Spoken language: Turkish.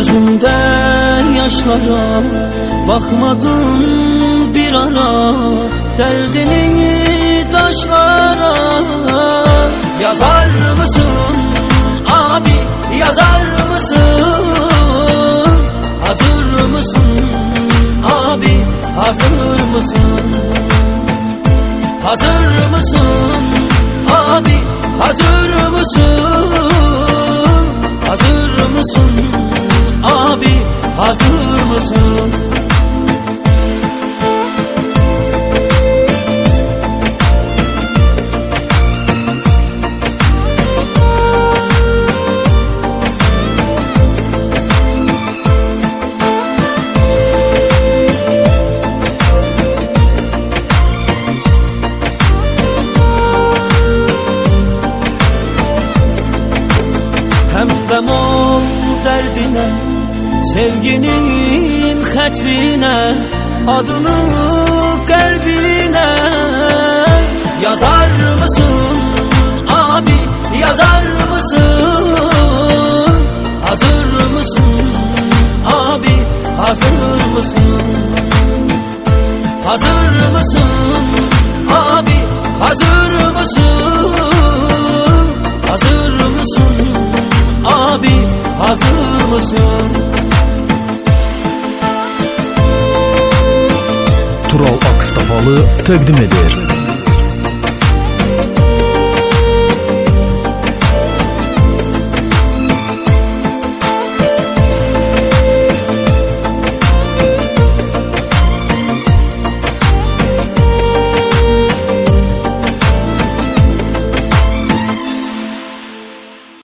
Gözümde yaşlara bakmadım bir ara, derdini taşlara. Yazar mısın abi, yazar mısın? Hazır mısın abi, hazır mısın? Hazır mısın abi, hazır mısın? Hazır mısın abi, hazır mısın? Hemdem ol derdine, sevginin hatrine, adını kalbine. Yazar mısın abi, yazar mısın? Hazır mısın abi, hazır mısın? Hazır mısın abi, hazır mısın? Hazır mısın abi, hazır mısın? Tural Akstafalı təqdim edir.